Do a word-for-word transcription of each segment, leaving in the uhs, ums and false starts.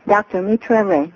Doctor Mitra Ray.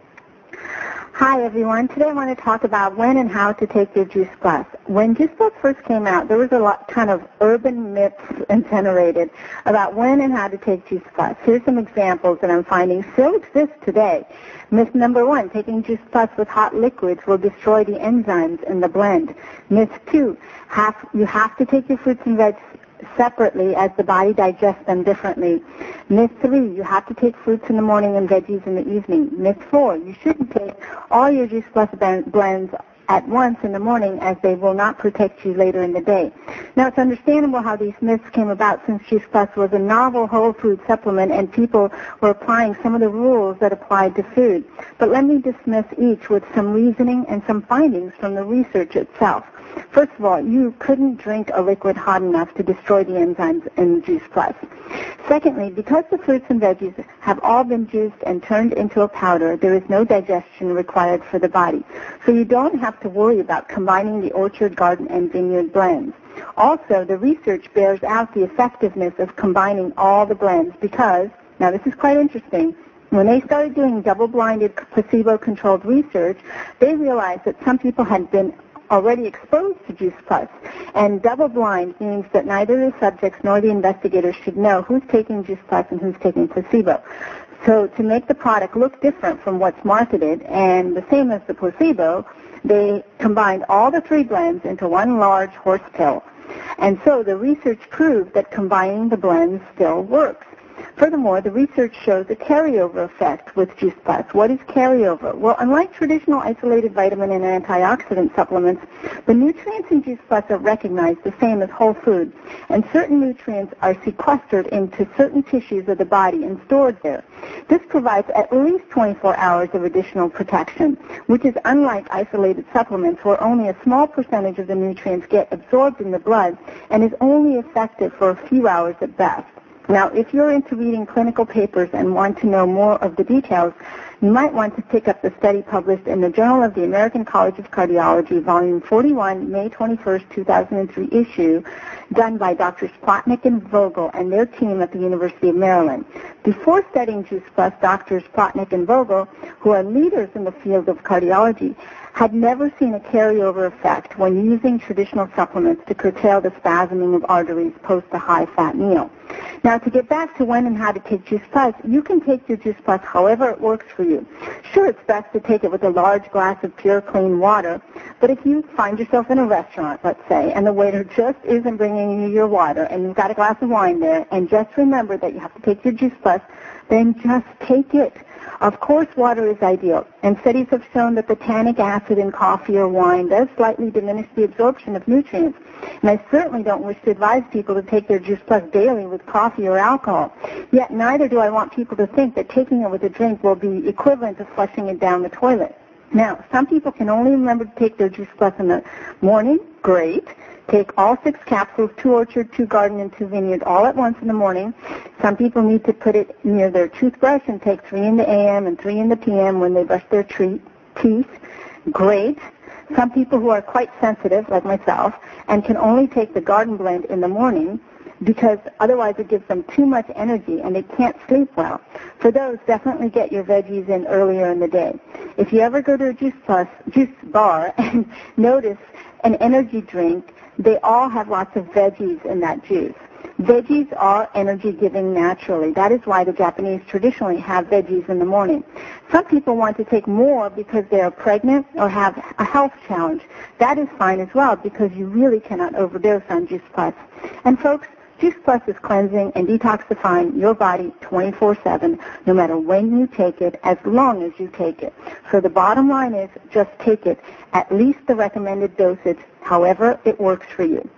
Hi, everyone. Today I want to talk about when and how to take your Juice Plus. When Juice Plus first came out, there was a lot, ton of urban myths generated about when and how to take Juice Plus. Here's some examples that I'm finding still exist today. Myth number one, taking Juice Plus with hot liquids will destroy the enzymes in the blend. Myth two, have, you have to take your fruits and veggies separately as the body digests them differently. Myth three, you have to take fruits in the morning and veggies in the evening. Myth four, you shouldn't take all your Juice Plus blends at once in the morning as they will not protect you later in the day. Now, it's understandable how these myths came about since Juice Plus was a novel whole food supplement and people were applying some of the rules that applied to food. But let me dismiss each with some reasoning and some findings from the research itself. First of all, you couldn't drink a liquid hot enough to destroy the enzymes in Juice Plus. Secondly, because the fruits and veggies have all been juiced and turned into a powder, there is no digestion required for the body. So you don't have to worry about combining the orchard, garden, and vineyard blends. Also, the research bears out the effectiveness of combining all the blends because, now this is quite interesting, when they started doing double-blinded, placebo-controlled research, they realized that some people had been already exposed to Juice Plus. And double-blind means that neither the subjects nor the investigators should know who's taking Juice Plus and who's taking placebo. So to make the product look different from what's marketed and the same as the placebo, they combined all the three blends into one large horse pill. And so the research proved that combining the blends still works. Furthermore, the research shows a carryover effect with Juice Plus. What is carryover? Well, unlike traditional isolated vitamin and antioxidant supplements, the nutrients in Juice Plus are recognized the same as whole food, and certain nutrients are sequestered into certain tissues of the body and stored there. This provides at least twenty-four hours of additional protection, which is unlike isolated supplements where only a small percentage of the nutrients get absorbed in the blood and is only effective for a few hours at best. Now, if you're into reading clinical papers and want to know more of the details, you might want to pick up the study published in the Journal of the American College of Cardiology, Volume forty-one, May twenty-first, two thousand three issue, done by Doctors Plotnick and Vogel and their team at the University of Maryland. Before studying Juice Plus, Doctors Plotnick and Vogel, who are leaders in the field of cardiology, had never seen a carryover effect when using traditional supplements to curtail the spasming of arteries post a high-fat meal. Now, to get back to when and how to take Juice Plus, you can take your Juice Plus however it works for you. Sure, it's best to take it with a large glass of pure, clean water, but if you find yourself in a restaurant, let's say, and the waiter just isn't bringing you your water, and you've got a glass of wine there, and just remember that you have to take your Juice Plus, then just take it. Of course, water is ideal, and studies have shown that the tannic acid in coffee or wine does slightly diminish the absorption of nutrients. And I certainly don't wish to advise people to take their Juice Plus daily with coffee or alcohol. Yet neither do I want people to think that taking it with a drink will be equivalent to flushing it down the toilet. Now, some people can only remember to take their Juice Plus in the morning. Great. Take all six capsules, two orchard, two garden, and two vineyard, all at once in the morning. Some people need to put it near their toothbrush and take three in the A M and three in the P M when they brush their tre- teeth. Great. Some people who are quite sensitive, like myself, and can only take the garden blend in the morning because otherwise it gives them too much energy and they can't sleep well. For those, definitely get your veggies in earlier in the day. If you ever go to a Juice Plus juice bar and notice an energy drink, they all have lots of veggies in that juice. Veggies are energy-giving naturally. That is why the Japanese traditionally have veggies in the morning. Some people want to take more because they are pregnant or have a health challenge. That is fine as well because you really cannot overdose on Juice Plus. And folks, Juice Plus is cleansing and detoxifying your body twenty-four seven, no matter when you take it, as long as you take it. So the bottom line is just take it, at least the recommended dosage, however it works for you.